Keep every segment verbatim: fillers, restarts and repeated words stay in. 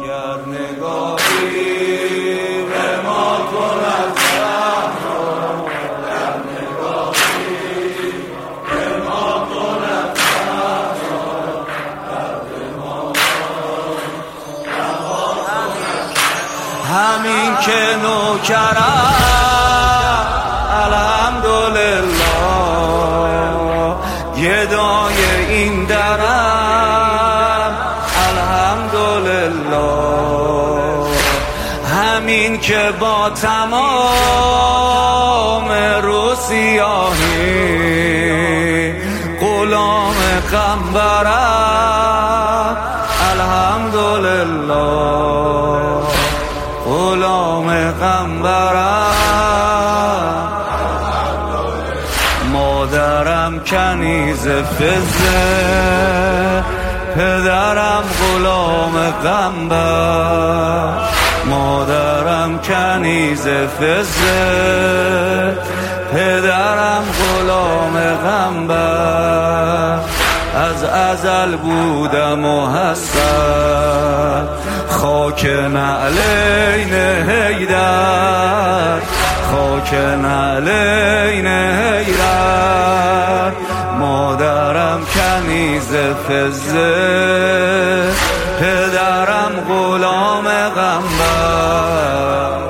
گر نگاهی به ما کند زهرا، گر نگاهی به ما کند زهرا، درد ما همین که نوکرم الحمدلله گدای این درم الحمدلله، همین که با تمام روسیاهی غلام قنبرم الحمدلله، غلام قنبرم. مادرم کنیز فزه، پدرم غلام قنبر، مادرم کنیز فزه، پدرم غلام قنبر. از ازل بودم و هستم خاک نعلین حیدر، خاک نعلین حیدر. مادرم کنیز فزه، پدرم غلام قنبر.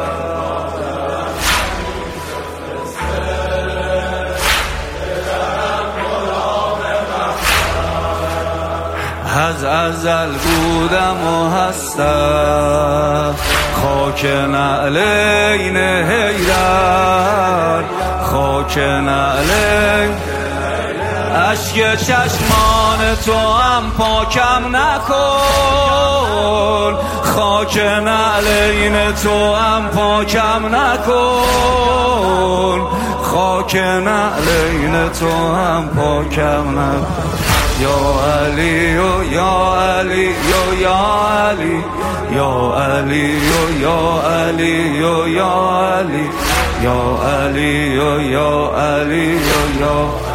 از ازل بودم و هستم خاک نعلین حیدر، خاک نعلین. اشک چشمان تو هم پاکم نکن، خاک نعلین تو هم پاکم نکن، خاک نعلین تو هم پاکم نکن. یا علی و یا علی و یا علی، یا علی و یا علی و یا علی، یا علی و یا علی و یا